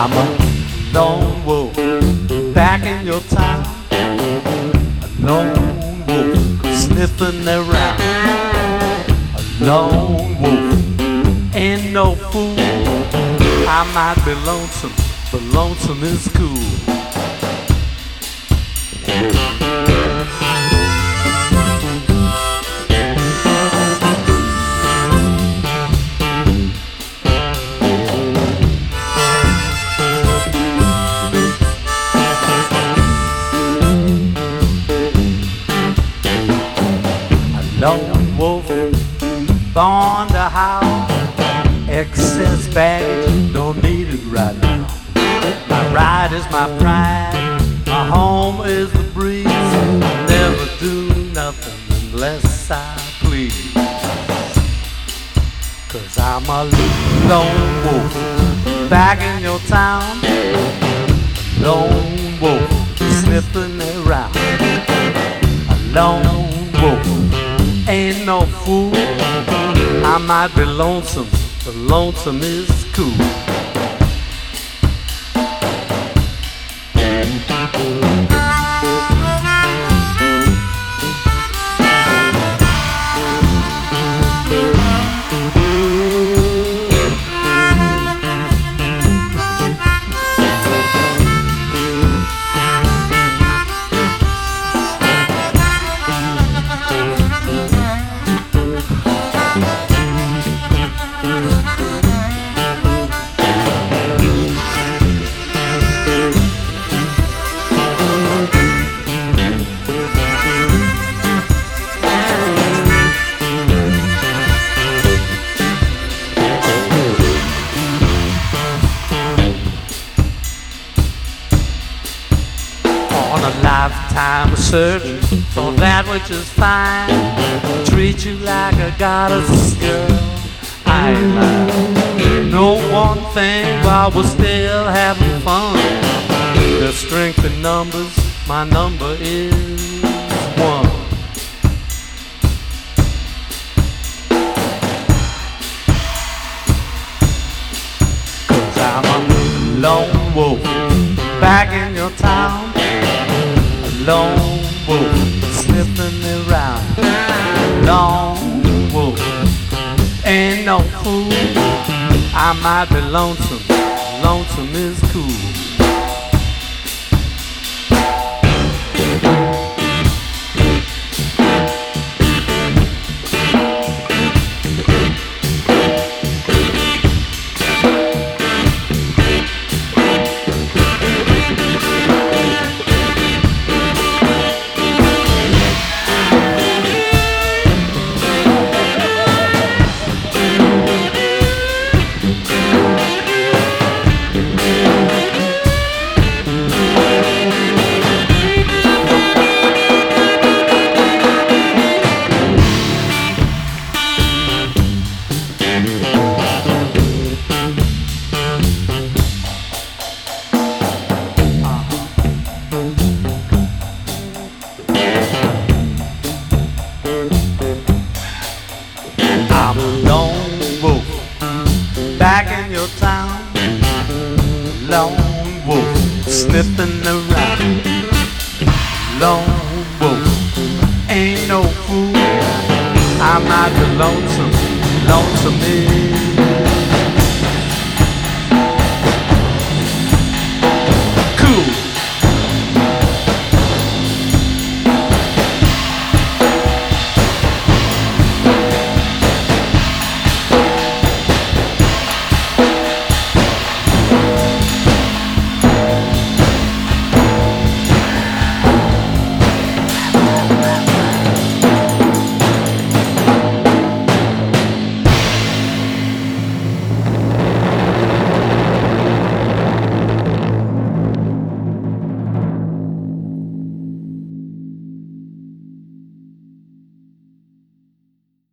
I'm a lone wolf back in your town, a lone wolf sniffing around, a lone wolf ain't no fool. I might be lonesome, but lonesome is cool. Lone wolf, born to howl, excess baggage, don't need it right now. My ride is my pride, my home is the breeze. I'll never do nothing unless I please. 'Cause I'm a lone wolf back in your town, a lone wolf sniffing around, a lone wolf ain't no fool. I might be lonesome, but lonesome is cool. Lifetime of searching for that which is fine, treat you like a goddess girl. I ain't lying. Know one thing while we're still having fun. There's strength in numbers, my number is one. Cause I'm a lone wolf back in your town, lone wolf sniffing around, lone wolf ain't no fool. I might be lonesome, lonesome is cool. I'm a lone wolf back in your town, lone wolf sniffing around, lone wolf ain't no fool. I might be lonesome, lonesome is